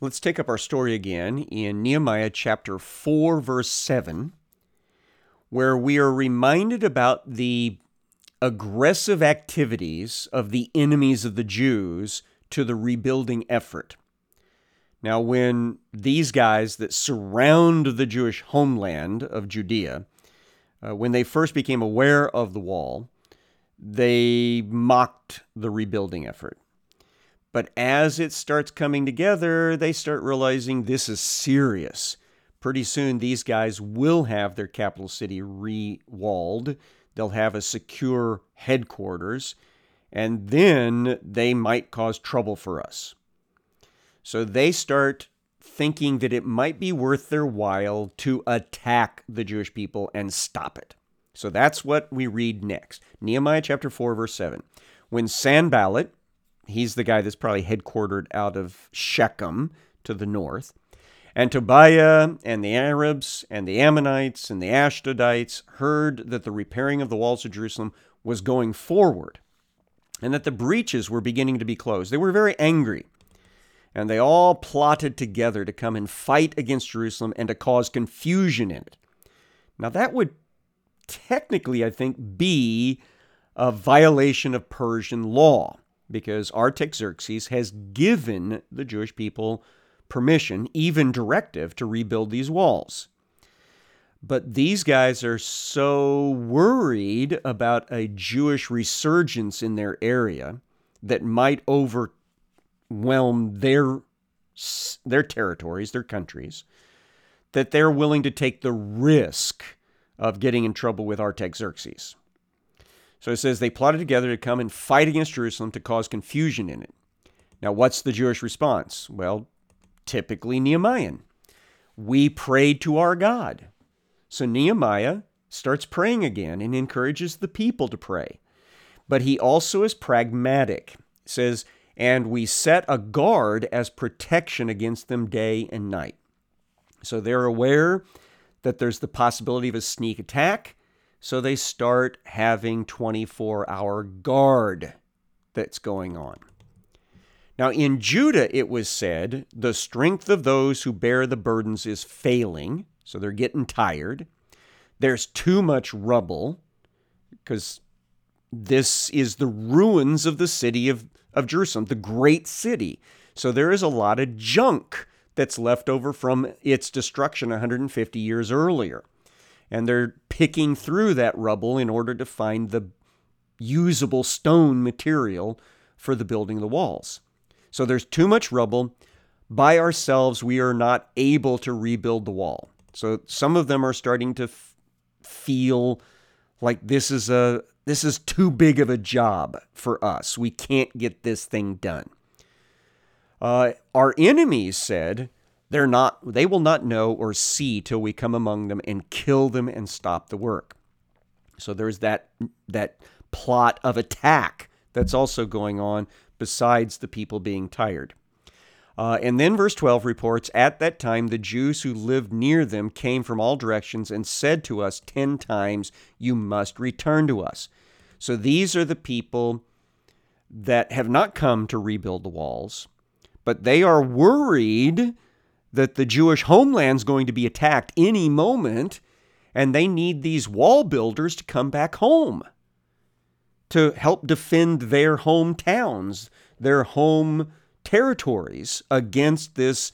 Let's take up our story again in Nehemiah chapter 4, verse 7, where we are reminded about the aggressive activities of the enemies of the Jews to the rebuilding effort. Now, when these guys that surround the Jewish homeland of Judea, when they first became aware of the wall, they mocked the rebuilding effort. But as it starts coming together, they start realizing this is serious. Pretty soon, these guys will have their capital city re-walled. They'll have a secure headquarters, and then they might cause trouble for us. So they start thinking that it might be worth their while to attack the Jewish people and stop it. So that's what we read next. Nehemiah chapter 4, verse 7. When Sanballat, he's the guy that's probably headquartered out of Shechem to the north, and Tobiah and the Arabs and the Ammonites and the Ashdodites heard that the repairing of the walls of Jerusalem was going forward and that the breaches were beginning to be closed. They were very angry, and they all plotted together to come and fight against Jerusalem and to cause confusion in it. Now that would technically, I think, be a violation of Persian law, because Artaxerxes has given the Jewish people permission, even directive, to rebuild these walls. But these guys are so worried about a Jewish resurgence in their area that might overwhelm their territories, their countries, that they're willing to take the risk of getting in trouble with Artaxerxes. So it says they plotted together to come and fight against Jerusalem to cause confusion in it. Now, what's the Jewish response? Well, typically Nehemiah. We prayed to our God. So Nehemiah starts praying again and encourages the people to pray. But he also is pragmatic. It says, and we set a guard as protection against them day and night. So they're aware that there's the possibility of a sneak attack. So they start having 24-hour guard that's going on. Now in Judah, it was said, the strength of those who bear the burdens is failing. So they're getting tired. There's too much rubble, because this is the ruins of the city of Jerusalem, the great city. So there is a lot of junk that's left over from its destruction 150 years earlier. And they're picking through that rubble in order to find the usable stone material for the building of the walls. So there's too much rubble. By ourselves, we are not able to rebuild the wall. So some of them are starting to feel like this is too big of a job for us. We can't get this thing done. Our enemies said, they will not know or see till we come among them and kill them and stop the work. So there's that plot of attack that's also going on besides the people being tired. And then verse 12 reports, at that time the Jews who lived near them came from all directions and said to us 10 times, you must return to us. So these are the people that have not come to rebuild the walls, but they are worried that the Jewish homeland's going to be attacked any moment, and they need these wall builders to come back home to help defend their hometowns, their home territories against this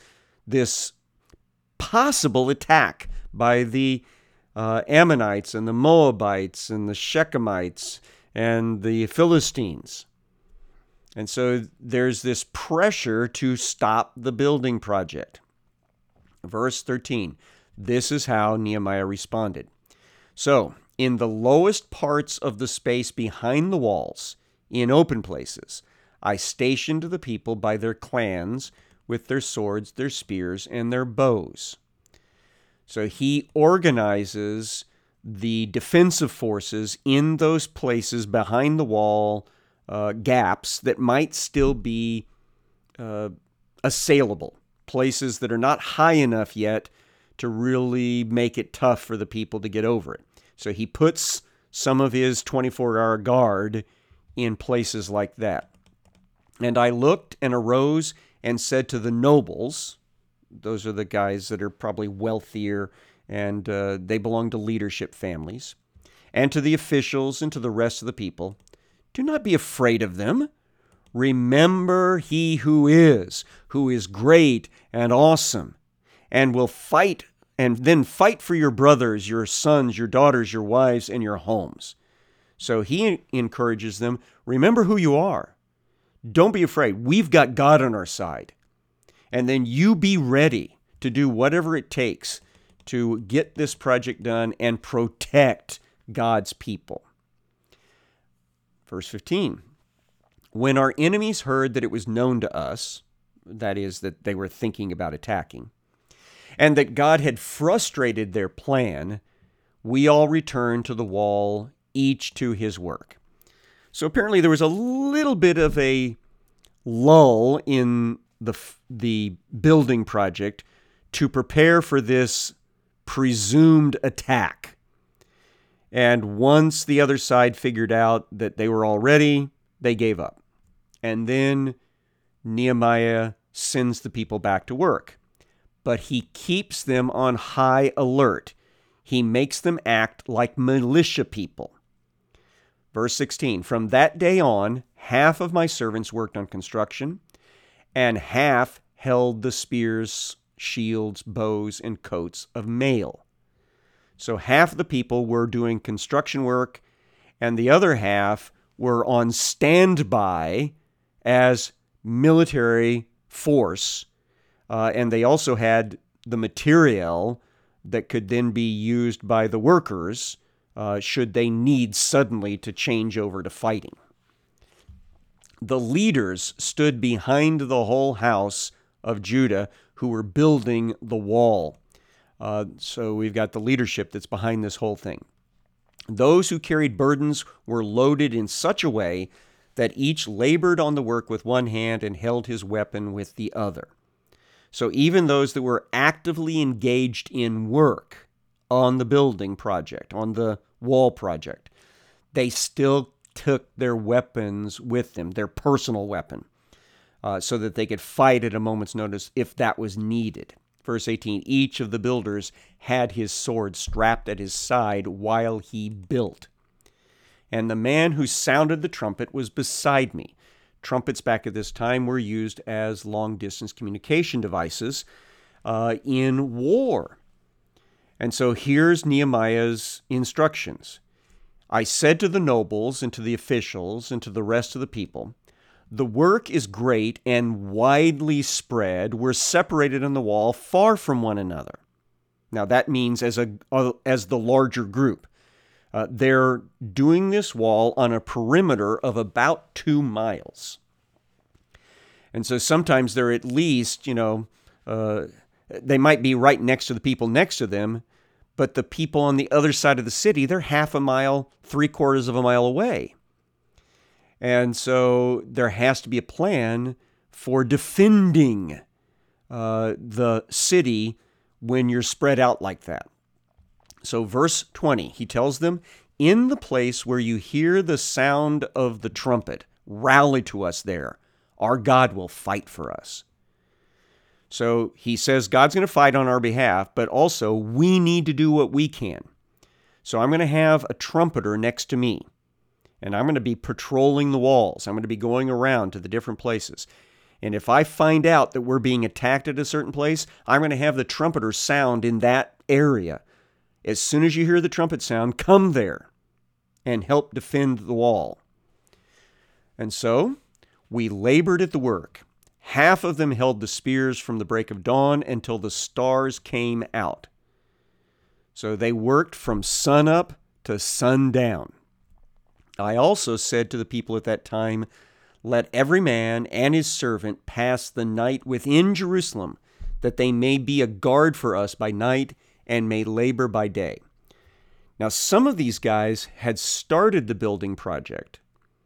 possible attack by the Ammonites and the Moabites and the Shechemites and the Philistines. And so there's this pressure to stop the building project. Verse 13, this is how Nehemiah responded. So, in the lowest parts of the space behind the walls, in open places, I stationed the people by their clans with their swords, their spears, and their bows. So he organizes the defensive forces in those places behind the wall, gaps that might still be assailable. Places that are not high enough yet to really make it tough for the people to get over it. So he puts some of his 24-hour guard in places like that. And I looked and arose and said to the nobles, those are the guys that are probably wealthier and they belong to leadership families, and to the officials and to the rest of the people, do not be afraid of them. Remember he who is great and awesome, and will fight, and then fight for your brothers, your sons, your daughters, your wives, and your homes. So he encourages them, remember who you are. Don't be afraid. We've got God on our side. And then you be ready to do whatever it takes to get this project done and protect God's people. Verse 15, when our enemies heard that it was known to us, that is, that they were thinking about attacking, and that God had frustrated their plan, we all returned to the wall, each to his work. So apparently there was a little bit of a lull in the building project to prepare for this presumed attack. And once the other side figured out that they were all ready, they gave up. And then Nehemiah sends the people back to work. But he keeps them on high alert. He makes them act like militia people. Verse 16, from that day on, half of my servants worked on construction, and half held the spears, shields, bows, and coats of mail. So half the people were doing construction work, and the other half were on standby as military force. And they also had the material that could then be used by the workers should they need suddenly to change over to fighting. The leaders stood behind the whole house of Judah who were building the wall. So we've got the leadership that's behind this whole thing. Those who carried burdens were loaded in such a way that each labored on the work with one hand and held his weapon with the other. So even those that were actively engaged in work on the building project, on the wall project, they still took their weapons with them, their personal weapon, so that they could fight at a moment's notice if that was needed. Verse 18, each of the builders had his sword strapped at his side while he built. And the man who sounded the trumpet was beside me. Trumpets back at this time were used as long-distance communication devices in war. And so here's Nehemiah's instructions. I said to the nobles and to the officials and to the rest of the people, the work is great and widely spread. We're separated on the wall far from one another. Now that means as the larger group. They're doing this wall on a perimeter of about 2 miles. And so sometimes they're at least, they might be right next to the people next to them, but the people on the other side of the city, they're half a mile, 3/4 of a mile away. And so there has to be a plan for defending the city when you're spread out like that. So verse 20, he tells them, in the place where you hear the sound of the trumpet, rally to us there. Our God will fight for us. So he says God's going to fight on our behalf, but also we need to do what we can. So I'm going to have a trumpeter next to me, and I'm going to be patrolling the walls. I'm going to be going around to the different places. And if I find out that we're being attacked at a certain place, I'm going to have the trumpeter sound in that area. As soon as you hear the trumpet sound, come there and help defend the wall. And so we labored at the work. Half of them held the spears from the break of dawn until the stars came out. So they worked from sunup to sundown. I also said to the people at that time, let every man and his servant pass the night within Jerusalem, that they may be a guard for us by night and may labor by day. Now, some of these guys had started the building project,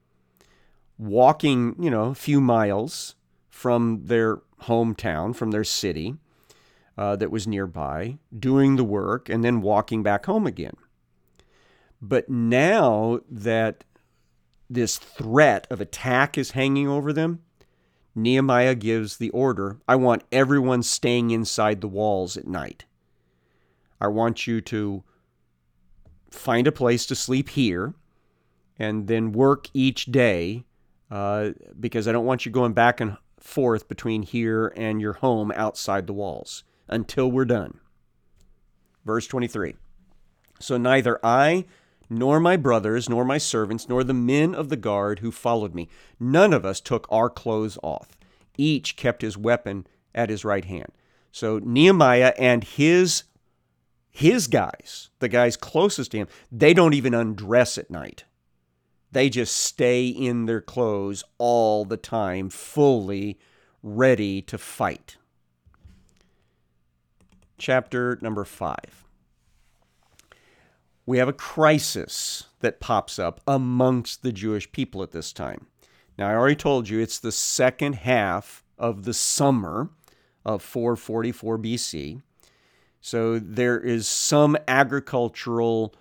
walking, a few miles from their hometown, from their city that was nearby, doing the work, and then walking back home again. But now that this threat of attack is hanging over them, Nehemiah gives the order, I want everyone staying inside the walls at night. I want you to find a place to sleep here and then work each day because I don't want you going back and forth between here and your home outside the walls until we're done. Verse 23. So neither I nor my brothers, nor my servants, nor the men of the guard who followed me, none of us took our clothes off. Each kept his weapon at his right hand. So Nehemiah and his guys, the guys closest to him, they don't even undress at night. They just stay in their clothes all the time, fully ready to fight. Chapter number 5. We have a crisis that pops up amongst the Jewish people at this time. Now, I already told you it's the second half of the summer of 444 BC. So there is some agricultural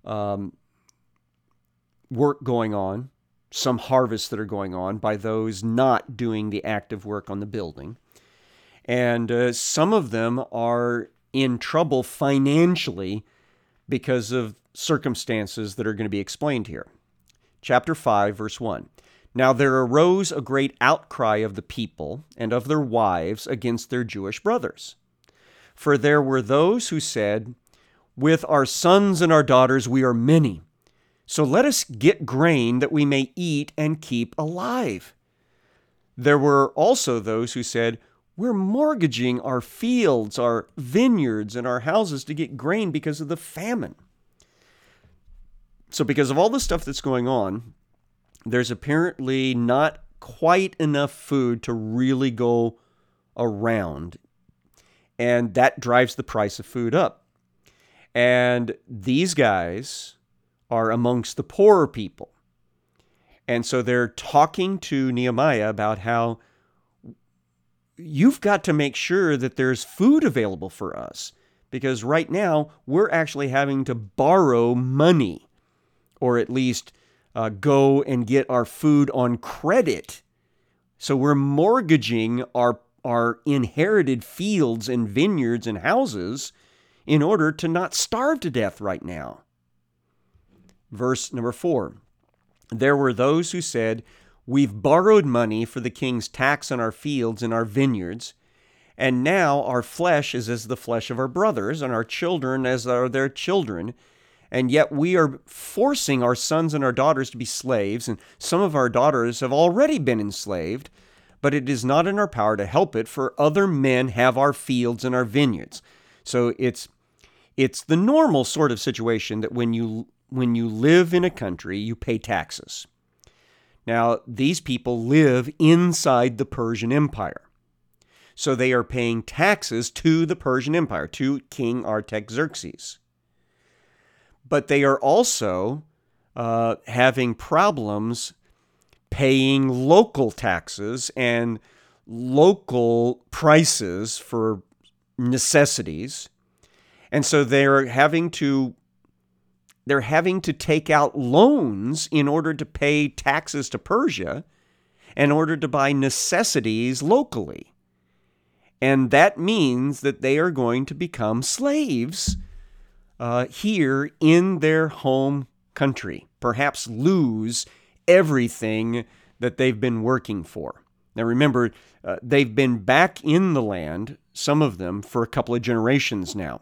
work going on, some harvests that are going on by those not doing the active work on the building. And some of them are in trouble financially because of circumstances that are going to be explained here. Chapter 5, verse 1. Now there arose a great outcry of the people and of their wives against their Jewish brothers. For there were those who said, with our sons and our daughters we are many, so let us get grain that we may eat and keep alive. There were also those who said, we're mortgaging our fields, our vineyards, and our houses to get grain because of the famine. So because of all the stuff that's going on, there's apparently not quite enough food to really go around. And that drives the price of food up. And these guys are amongst the poorer people. And so they're talking to Nehemiah about how you've got to make sure that there's food available for us, because right now we're actually having to borrow money, or at least go and get our food on credit. So we're mortgaging our inherited fields and vineyards and houses in order to not starve to death right now. Verse number 4. There were those who said, we've borrowed money for the king's tax on our fields and our vineyards, and now our flesh is as the flesh of our brothers, and our children as are their children, and yet we are forcing our sons and our daughters to be slaves, and some of our daughters have already been enslaved, but it is not in our power to help it, for other men have our fields and our vineyards. So it's the normal sort of situation that when you live in a country, you pay taxes. Now, these people live inside the Persian Empire. So they are paying taxes to the Persian Empire, to King Artaxerxes. But they are also having problems paying local taxes and local prices for necessities. And so they're having to take out loans in order to pay taxes to Persia in order to buy necessities locally. And that means that they are going to become slaves here in their home country, perhaps lose everything that they've been working for. Now remember, they've been back in the land, some of them, for a couple of generations now.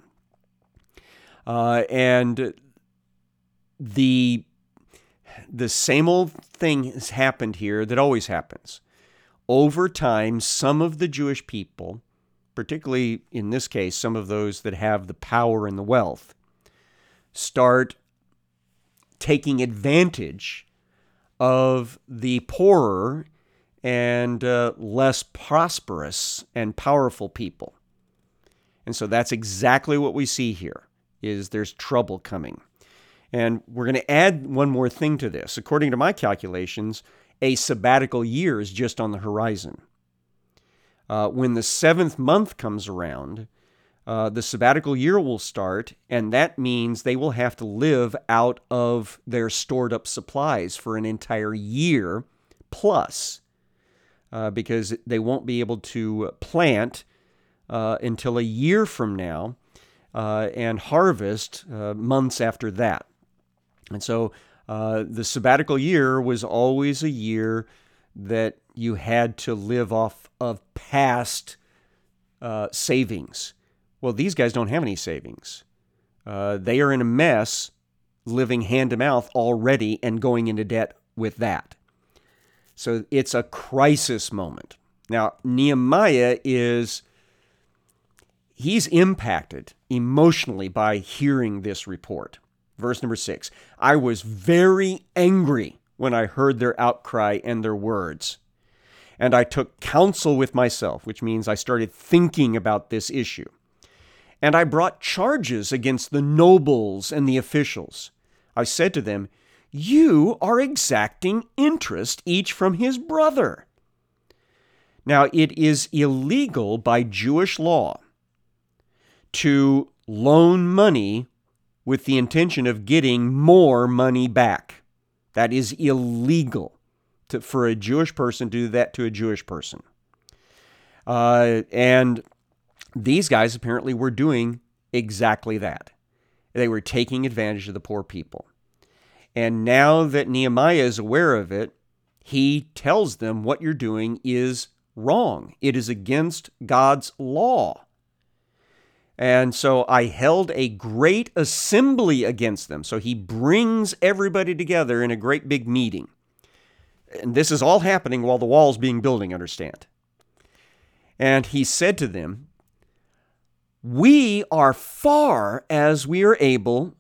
And the same old thing has happened here that always happens. Over time, some of the Jewish people, particularly in this case, some of those that have the power and the wealth, start taking advantage of the poorer and less prosperous and powerful people. And so that's exactly what we see here, is there's trouble coming. And we're going to add one more thing to this. According to my calculations, a sabbatical year is just on the horizon. When the 7th month comes around, the sabbatical year will start, and that means they will have to live out of their stored up supplies for an entire year plus. because they won't be able to plant until a year from now and harvest months after that. And so the sabbatical year was always a year that you had to live off of past savings. Well, these guys don't have any savings. They are in a mess, living hand to mouth already and going into debt with that. So it's a crisis moment. Now, Nehemiah he's impacted emotionally by hearing this report. Verse number 6, I was very angry when I heard their outcry and their words. And I took counsel with myself, which means I started thinking about this issue. And I brought charges against the nobles and the officials. I said to them, you are exacting interest each from his brother. Now, it is illegal by Jewish law to loan money with the intention of getting more money back. That is illegal for a Jewish person to do that to a Jewish person. And these guys apparently were doing exactly that. They were taking advantage of the poor people. And now that Nehemiah is aware of it, he tells them what you're doing is wrong. It is against God's law. And so I held a great assembly against them. So he brings everybody together in a great big meeting. And this is all happening while the wall's being built, understand. And he said to them, we, as far as we are able,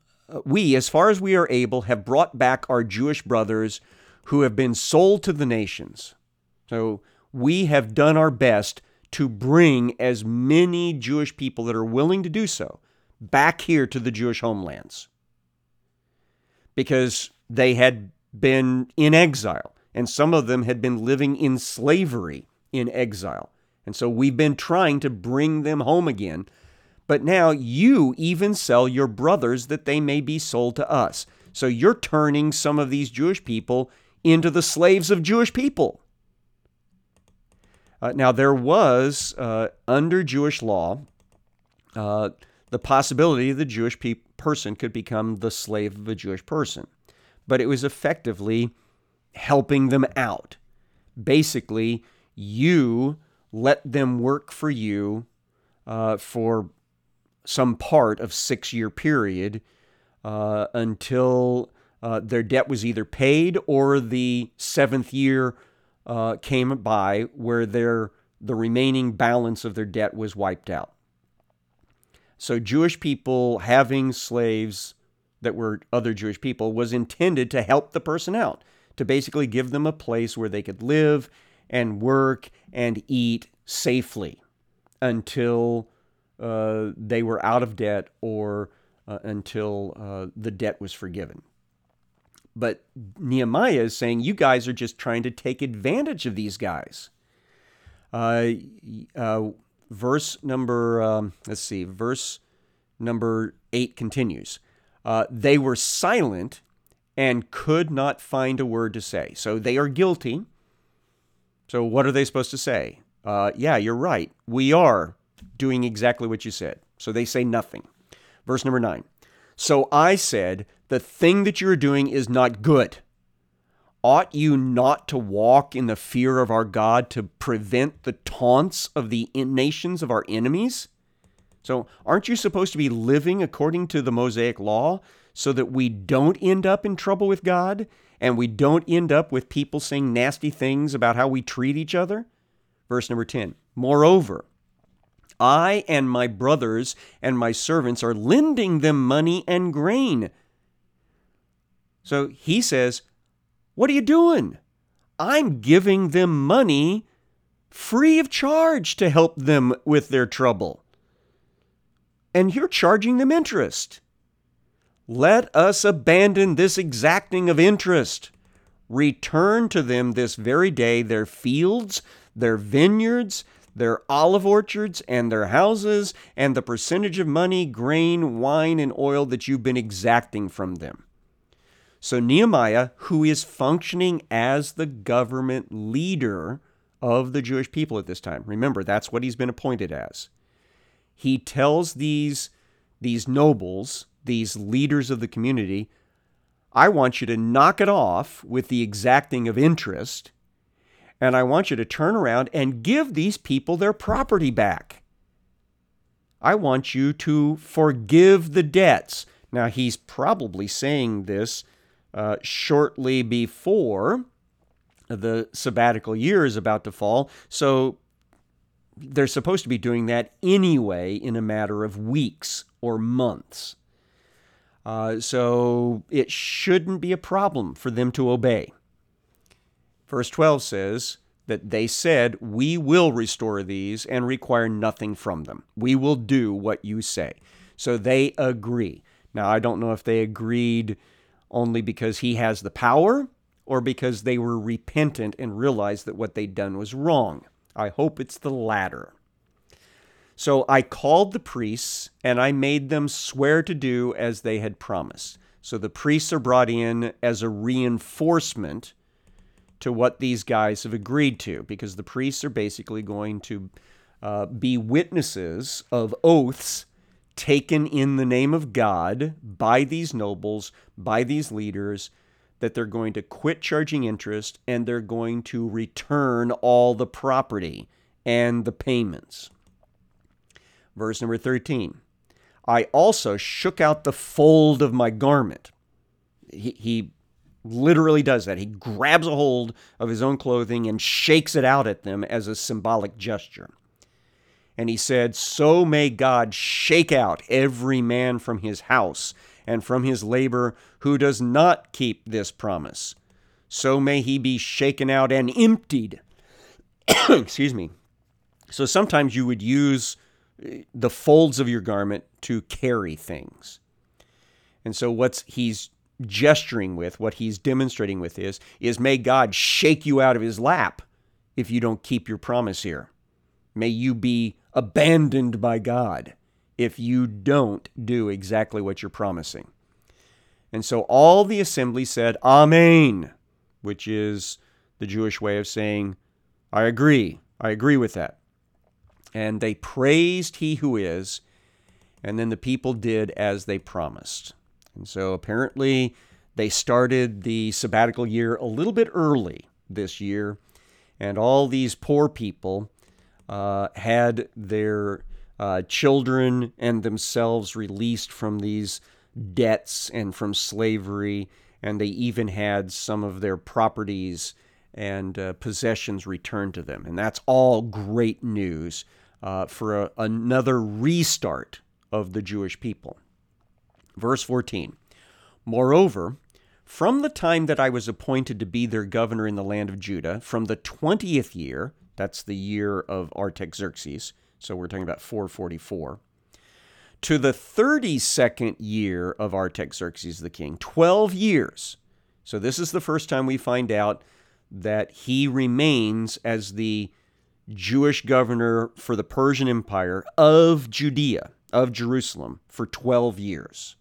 have brought back our Jewish brothers who have been sold to the nations. So we have done our best to bring as many Jewish people that are willing to do so back here to the Jewish homelands, because they had been in exile, and some of them had been living in slavery in exile. And so we've been trying to bring them home again. But now you even sell your brothers that they may be sold to us. So you're turning some of these Jewish people into the slaves of Jewish people. Now, there was, under Jewish law, the possibility the Jewish person could become the slave of a Jewish person. But it was effectively helping them out. Basically, you let them work for you for some part of 6-year period until their debt was either paid or the 7th year came by where the remaining balance of their debt was wiped out. So Jewish people having slaves that were other Jewish people was intended to help the person out, to basically give them a place where they could live and work and eat safely until they were out of debt or until the debt was forgiven. But Nehemiah is saying, you guys are just trying to take advantage of these guys. Verse number 8 continues. They were silent and could not find a word to say. So they are guilty. So what are they supposed to say? Yeah, you're right. We are doing exactly what you said. So they say nothing. Verse number 9. So I said, the thing that you're doing is not good. Ought you not to walk in the fear of our God to prevent the taunts of the nations of our enemies? So aren't you supposed to be living according to the Mosaic law so that we don't end up in trouble with God and we don't end up with people saying nasty things about how we treat each other? Verse number 10. Moreover, I and my brothers and my servants are lending them money and grain. So he says, what are you doing? I'm giving them money free of charge to help them with their trouble. And you're charging them interest. Let us abandon this exacting of interest. Return to them this very day their fields, their vineyards, their olive orchards, and their houses, and the percentage of money, grain, wine, and oil that you've been exacting from them. So Nehemiah, who is functioning as the government leader of the Jewish people at this time. Remember, that's what he's been appointed as. He tells these nobles, these leaders of the community, I want you to knock it off with the exacting of interest, and I want you to turn around and give these people their property back. I want you to forgive the debts. Now, he's probably saying this shortly before the sabbatical year is about to fall, so they're supposed to be doing that anyway in a matter of weeks or months. So it shouldn't be a problem for them to obey. Verse 12 says that they said, we will restore these and require nothing from them. We will do what you say. So they agree. Now, I don't know if they agreed only because he has the power or because they were repentant and realized that what they'd done was wrong. I hope it's the latter. So I called the priests, and I made them swear to do as they had promised. So the priests are brought in as a reinforcement to what these guys have agreed to, because the priests are basically going to be witnesses of oaths taken in the name of God by these nobles, by these leaders, that they're going to quit charging interest and they're going to return all the property and the payments. Verse number 13, I also shook out the fold of my garment. He literally does that. He grabs a hold of his own clothing and shakes it out at them as a symbolic gesture. And he said, so may God shake out every man from his house and from his labor who does not keep this promise. So may he be shaken out and emptied. Excuse me. So sometimes you would use the folds of your garment to carry things. And so what he's gesturing with, what he's demonstrating with is may God shake you out of his lap if you don't keep your promise here. May you be abandoned by God if you don't do exactly what you're promising. And so all the assembly said, Amen, which is the Jewish way of saying, I agree with that. And they praised he who is, and then the people did as they promised. And so apparently they started the sabbatical year a little bit early this year, and all these poor people had their children and themselves released from these debts and from slavery, and they even had some of their properties and possessions returned to them. And that's all great news for another restart of the Jewish people. Verse 14, moreover, from the time that I was appointed to be their governor in the land of Judah, from the 20th year, that's the year of Artaxerxes, so we're talking about 444, to the 32nd year of Artaxerxes the king, 12 years. So this is the first time we find out that he remains as the Jewish governor for the Persian Empire of Judea, of Jerusalem, for 12 years.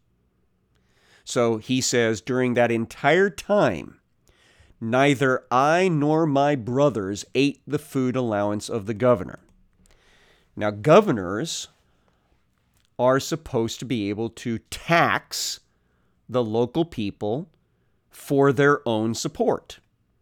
So he says, during that entire time, neither I nor my brothers ate the food allowance of the governor. Now, governors are supposed to be able to tax the local people for their own support.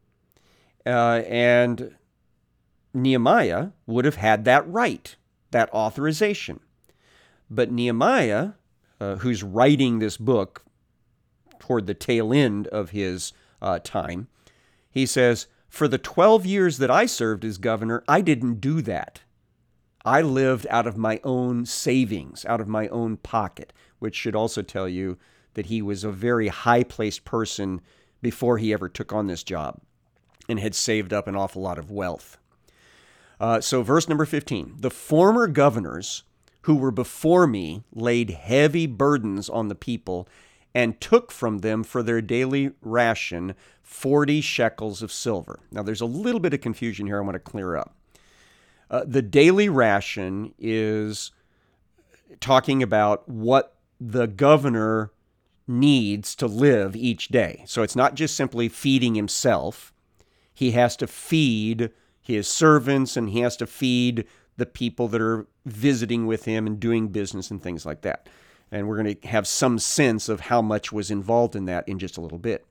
And Nehemiah would have had that right, that authorization. But Nehemiah, who's writing this book toward the tail end of his time, he says, for the 12 years that I served as governor, I didn't do that. I lived out of my own savings, out of my own pocket, which should also tell you that he was a very high-placed person before he ever took on this job and had saved up an awful lot of wealth. So verse number 15, the former governors who were before me laid heavy burdens on the people and took from them for their daily ration 40 shekels of silver. Now, there's a little bit of confusion here I want to clear up. The daily ration is talking about what the governor needs to live each day. So it's not just simply feeding himself. He has to feed his servants, and he has to feed the people that are visiting with him and doing business and things like that. And we're going to have some sense of how much was involved in that in just a little bit.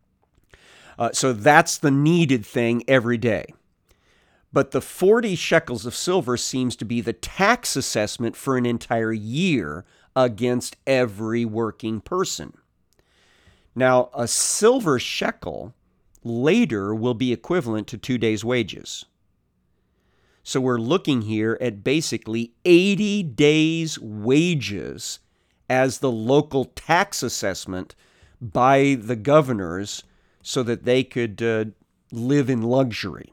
So that's the needed thing every day. But the 40 shekels of silver seems to be the tax assessment for an entire year against every working person. Now, a silver shekel later will be equivalent to 2 days' wages. So we're looking here at basically 80 days' wages as the local tax assessment by the governors so that they could live in luxury.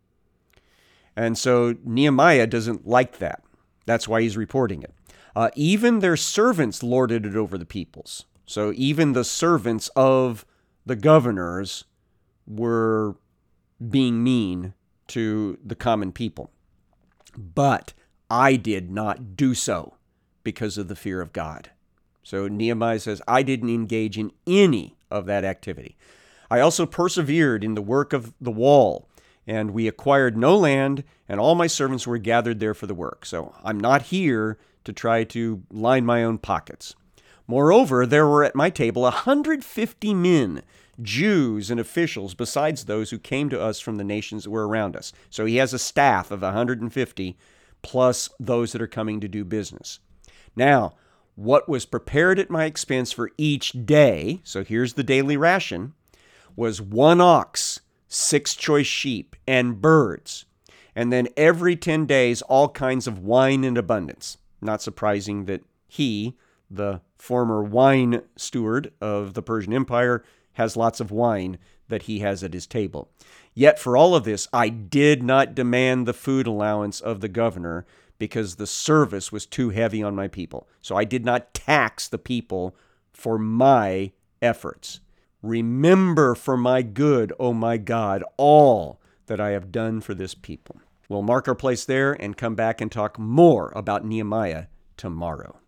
And so Nehemiah doesn't like that. That's why he's reporting it. Even their servants lorded it over the peoples. So even the servants of the governors were being mean to the common people. But I did not do so because of the fear of God. So Nehemiah says, I didn't engage in any of that activity. I also persevered in the work of the wall, and we acquired no land, and all my servants were gathered there for the work. So I'm not here to try to line my own pockets. Moreover, there were at my table 150 men, Jews and officials, besides those who came to us from the nations that were around us. So he has a staff of 150, plus those that are coming to do business. Now, what was prepared at my expense for each day, so here's the daily ration, was 1 ox, 6 choice sheep, and birds. And then every 10 days, all kinds of wine in abundance. Not surprising that he, the former wine steward of the Persian Empire, has lots of wine that he has at his table. Yet for all of this, I did not demand the food allowance of the governor because the service was too heavy on my people. So I did not tax the people for my efforts. Remember for my good, O my God, all that I have done for this people. We'll mark our place there and come back and talk more about Nehemiah tomorrow.